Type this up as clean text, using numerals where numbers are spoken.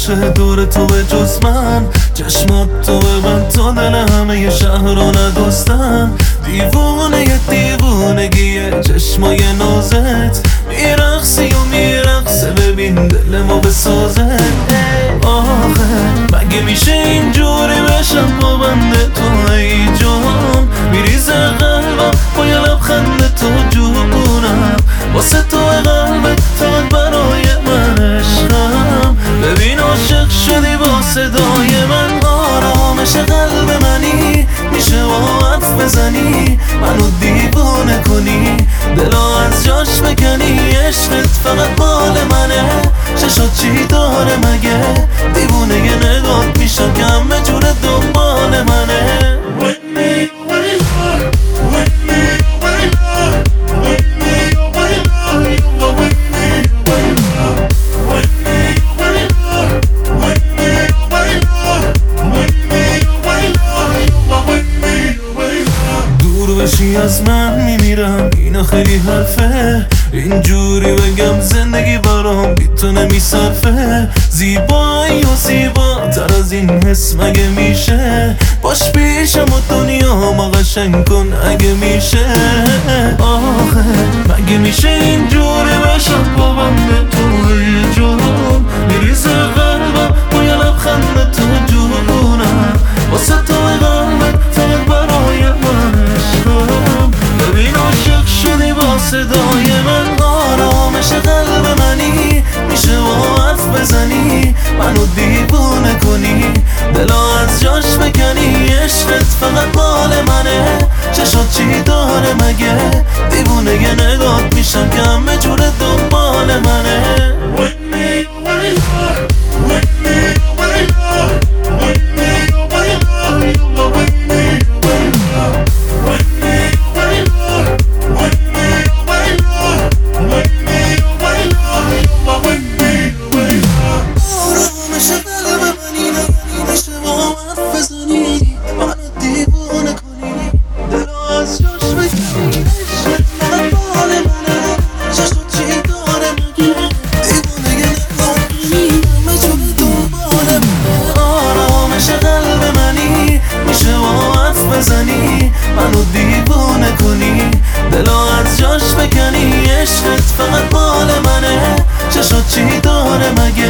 باشه دور تو به جز من، چشمات تو ببند تا دل همه شهر رو ندوستن. دیوونه دیوونگیه چشمای نازت، میرقصی و میرقصه ببین دل ما بسازه. آخه مگه میشه اینجوری بشم با بنده تو ای جان، میریزه قلبم با یه لبخند تو جونم، واسه تو قلبت فقط برای من عشقم. ببین عاشق شدی با صدای من، آرامش قلب منی، میشه با حرف بزنی منو دیوونه کنی، دلا از جاش بکنی. عشقت فقط مال منه، چشات چی داره مگه؟ دیوونه یه نگات میشم که همه جوره دنبال منه. از من میمیرم اینا خیلی حرفه، اینجوری بگم زندگی برام بی تو نمیصرفه. زیبایی و زیبا تر از این حس مگه میشه؟ باش پیشم و دنیا ما قشنگ کن اگه میشه. آخه مگه میشه اینجوری بشم با بنده تو ای جان، میریزه قلبم با یه لبخند تو جونم، واسه تو قلبت فقط برای من عشقم. ببین عاشق شدی با صدای من، آرامش قلب منی، میشه با حرف بزنی منو دیوونه کنی، دلا از جاش بکنی. عشقت فقط مال منه، چشات چی داره مگه؟ دیوونه یه نگات میشم که همه جوره دنبال منه. منو دیوونه کنی، دلا از جاش بکنی. عشقت فقط مال منه، چشات چی داره مگه؟